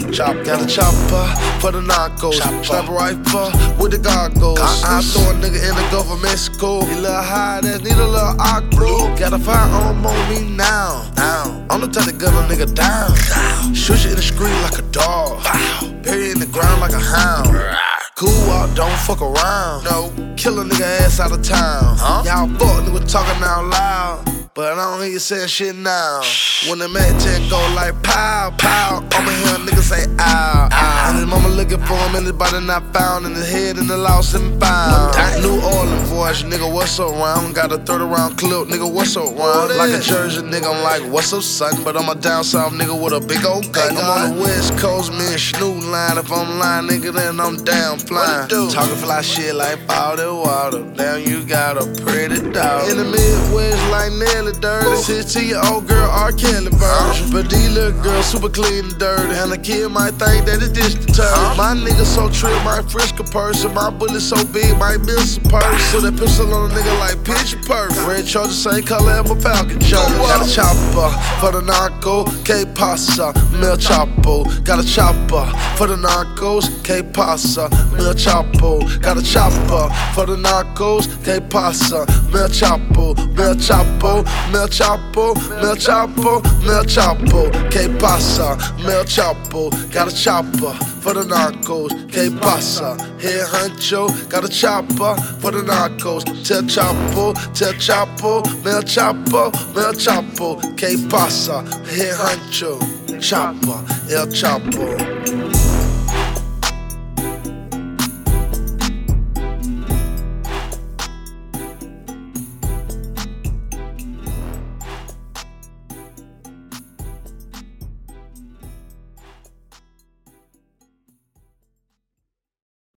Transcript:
Chop, got a chopper for the narcos. Sniper rifle with the goggles. I throw a nigga in the Gulf of Mexico. He little high, that need a little aqua. Got a firearm on me now. I'm the type to gun a nigga down. Shoot you in the street like a dog. Bury you in the ground like a hound. Cool out, don't fuck around. No, kill a nigga ass out of town. Y'all fuck nigga talking out loud, but I don't hear you saying shit now. When the Mac 10 go like pow, pow, I'ma hear a nigga say ow, ow. And his mama looking for him, anybody not found, in his head and the lost and found. New Orleans voice, nigga, what's around? Got a 30-round clip, nigga, what's around? Like a Jersey nigga, I'm like, what's up, son? But I'm a down south nigga with a big old gun. I'm on the West Coast, me and Snoop line. If I'm lying, nigga, then I'm down flying. Talking fly shit like powder water. Damn, you got a pretty dog. In the Midwest, like Nelly dirty. 16-year-old girl, R. Kelly version. But these little girls super clean and dirty. And the kid might think that it's dish detergent. My nigga so trip, might frisk a person. My bullet so big, might miss a person. So that pistol on a nigga like pitch perfect. Red Charger, same color as my Falcon shirt. Got a chopper for the narco, que pasa, Mil Chapo. Got a chopper for the narcos, que pasa, Mil Chapo. Got a chopper for the narcos, que pasa, Mil Chapo, Mil Chapo, Mil Chapo, Mil Chapo, Mil Chapo, que pasa, Mil Chapo. Got a chopper for the narcos, que pasa. Head honcho, got a chopper for the narcos. Tell Chapo, Mil Chapo, Mil Chapo, que pasa. Head honcho, chopper, El Chapo.